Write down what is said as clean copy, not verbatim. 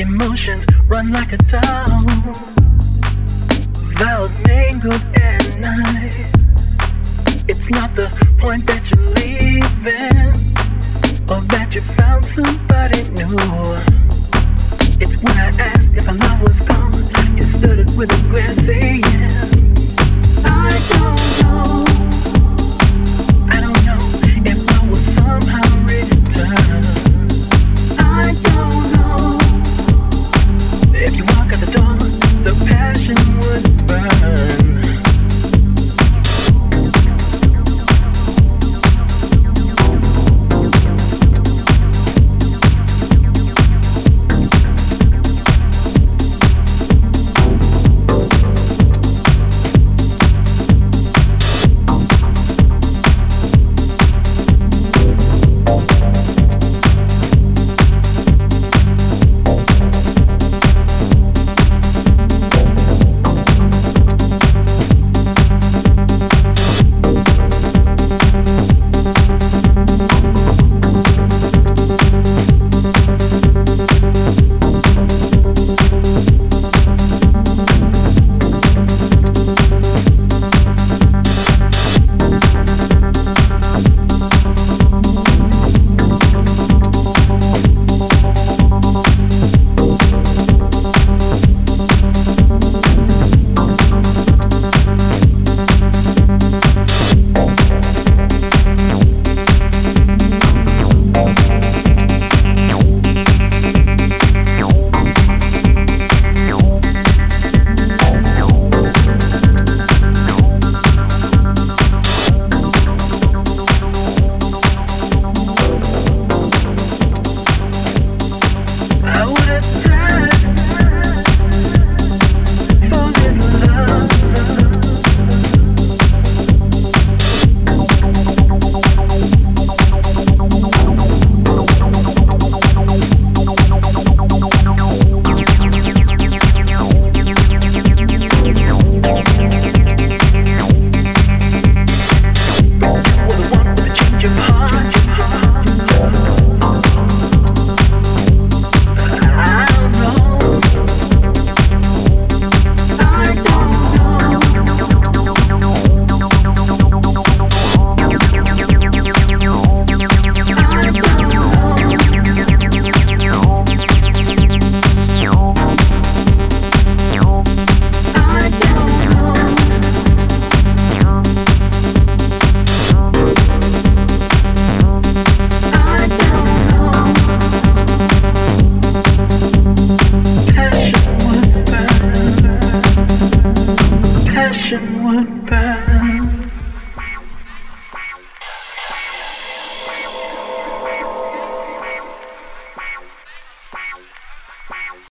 Emotions run like a dove, vows mingled at night. It's not the point that you're leaving, or that you found somebody new. It's when I asked if our love was gone, you stood it with a glare saying, I don't know if love will somehow return. I don't know if you walk out the door, the passion would burn. Would